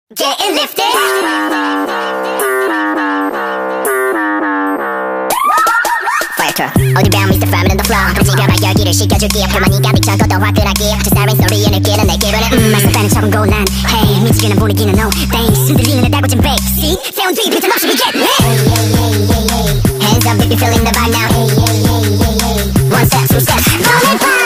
Getting lifted. Fire 어디 bound Mr. Firm on the floor. 지가 발열기를 식혀줄게. 불만이 가득 차고 더 화끈하게. 저 siren 소리에 느끼는 내 기분은 말썽 처럼 곤란. Hey 미치게는 분위기는 no thanks. 흔들리는 내 달궈진 backseat. 세운 뒤 비트 없이 we get lit. Hands up if you're feeling the vibe now. One step, two steps, roll it back.